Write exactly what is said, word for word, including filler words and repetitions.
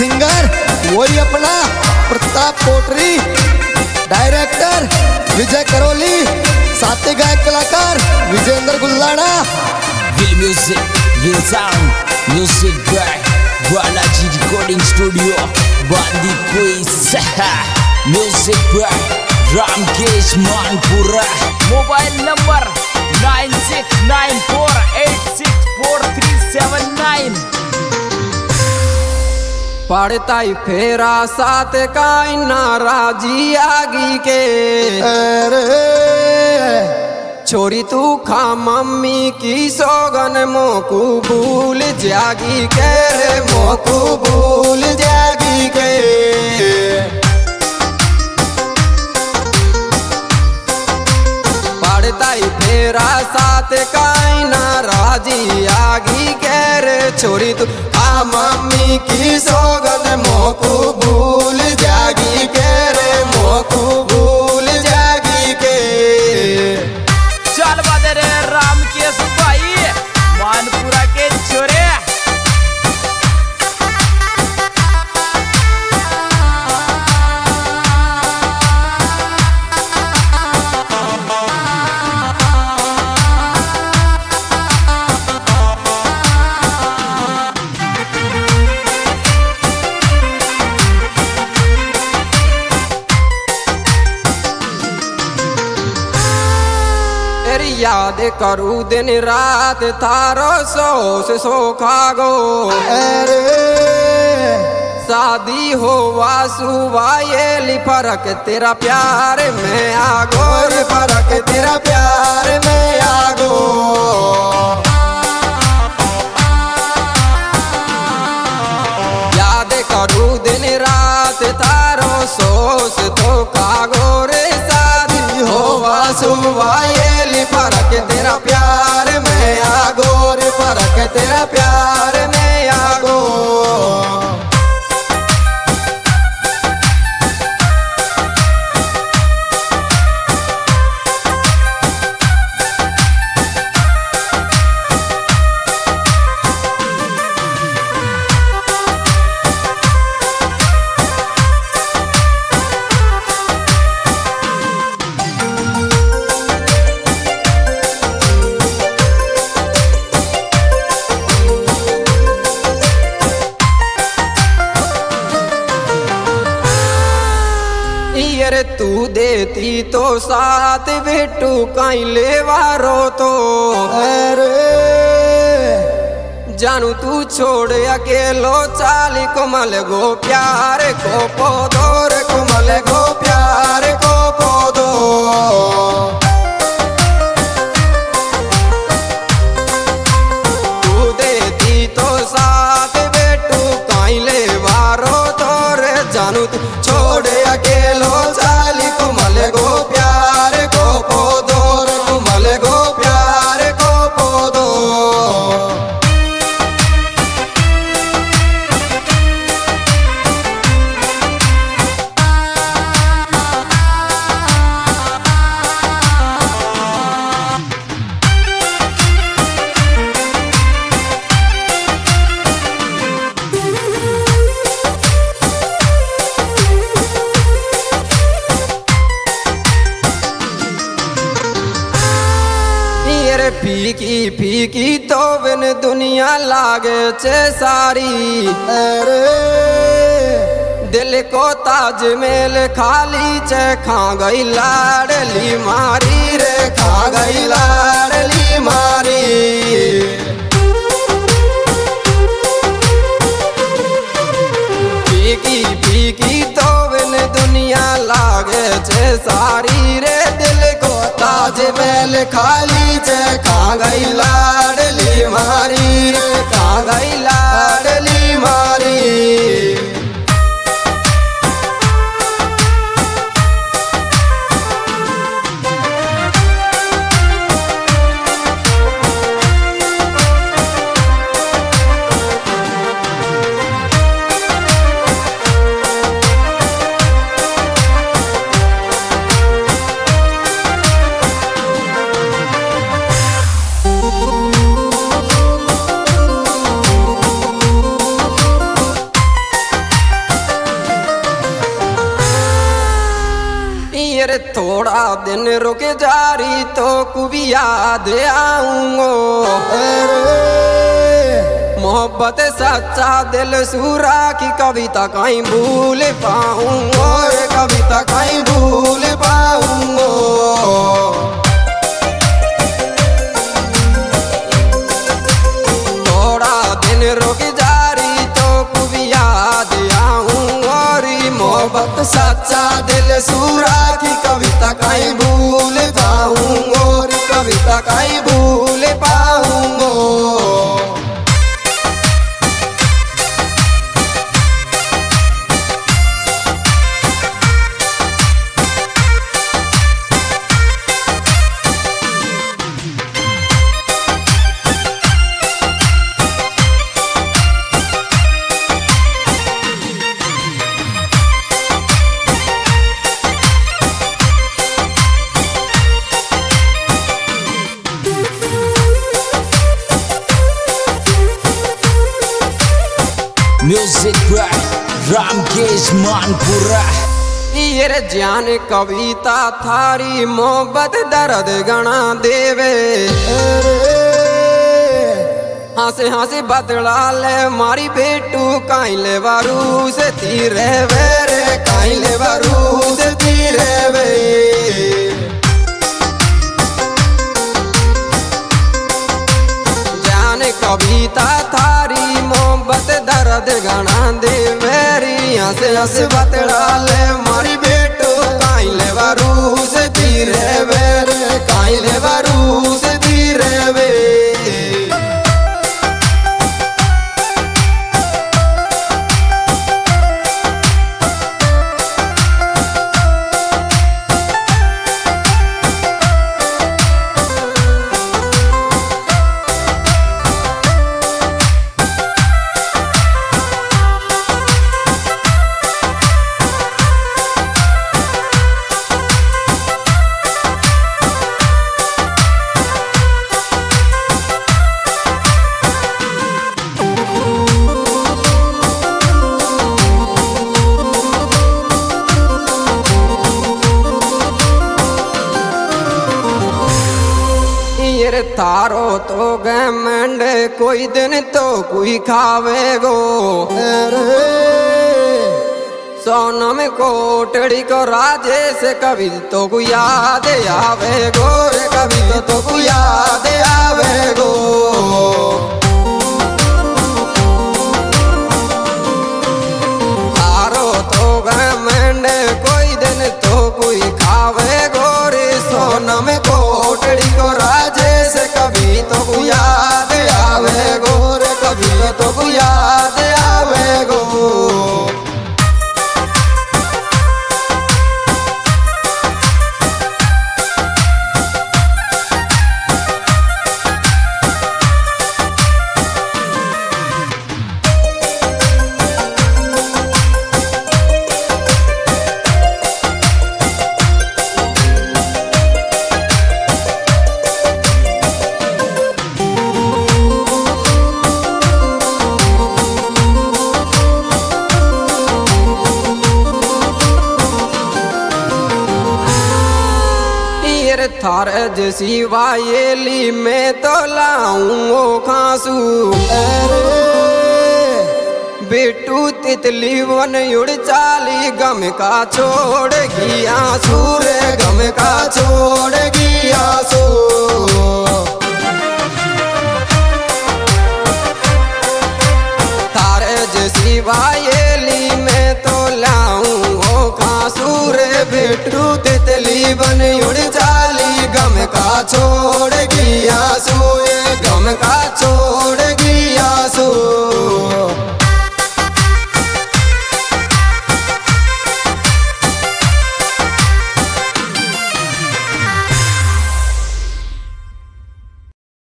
Singer वही अपना Pratap Potri, director Vijay Karoli, साथी गायक कलाकार Vijendra Gullana. Will music, will sound, music by Balaji recording studio बांदी कोई सहा, music by Ramkesh Manpura. Mobile number nine six nine four eight six four three seven nine. पड़ताई फेरा साथ का नाराजी आगी के, अरे छोरी तू खा मम्मी की सोगन मोकू भूल जागी के रे, मोकू भूल जागी के। पड़ताई फेरा साथ का नाराजी आगी के रे, छोरी तू आ मम्मी की सोगन मोकू भूल जागी के रे, मोकू भूल जागी के। चल बदरे रामकेश भाई मानपुरा के छोरे। याद करू दिन रात थारो सो से सो खागो, अरे शादी हो वासुवा ये ली फरक तेरा प्यार में आगो, और फर्क तेरा प्यार में आगो। याद करू दिन रात तारो सोस तो कागो रे, शादी हो वासुवा ये ली फरक तेरा प्यार में आगो रे, फर्क तेरा प्यार में आगो। रे तू देती तो साथ बेटू कहीं लेवारो तो, अरे जानू तू छोड़ अकेलो चाली कोमल गो प्यार को पोदो रे, कोमल गो प्यार को पोदो। तू देती तो साथ बेटू कहीं लेवारो तो रे, जानू तू छोड़ अकेलो चाली कोमल गो प्यार को पोदो रे, कोमल गो प्यार को पोदो। फीकी फीकी तो बिन दुनिया लागे चे सारी, अरे दिल को ताजमहल खाली चे खा गई लाडली मारी रे, खा गई लाडली मारी। फीकी फीकी तो बिन दुनिया लागे चे सारी रे, दिल को ताजमहल खाली चे खा गई लाडली मारी रे, खा गई लाडली मारी। ये थोड़ा दिन रुक जारी तो कुभी याद आऊंगो। मोहब्बत सच्चा दिल सूरा की कविता कहीं भूल पाऊंगो, कविता कहीं भूल पाऊंगो। थोड़ा दिन रुक जारी तो कुभी याद आऊंगो। मोहब्बत सच्चा दिल सूरा की कविता कहीं भूल पाऊंगो, कविता कहीं भूल पाऊंगो। Music by Ramkesh Manpura. ये जान कविता थारी मोहब्बत दर्द गणा देवे। हंसे हंसे बदला ले मारी बेटू काइले बारू से तीरे वेरे, काइले बारू से तीरे वे। जान कविता थारी मोहब्बत दर्द गणा दे मेरी। हंसे हंसे बतला ले मारी बेटो काइले बारू से धीरे वेरे, काइले बारू से धीरे वे। थारो तो घमंड कोई दिन तो कोई खावेगो। सोनम कोटड़ी को राजे से कभी तो कोई याद आवेगो, कभी तो कोई याद आवेगो। थारो तो घमंड कोई दिन तो कोई खावेगो रे। सोनम कोटड़ी को राजे से कभी तो को याद आवेगो रे, कभी तो को याद आवेगो। थार जैसी वायेली में तो लाऊं खांसू। बेटू तितली वन उड़ चाली गम का छोड़गी आंसू रे, गम का छोड़गी आंसू। थार जैसी वायेली में तो लाऊं खांसू रे। बेटू तितली वन उड़ चाली गम का छोड़गी आंसू, गम का छोड़गी आंसू।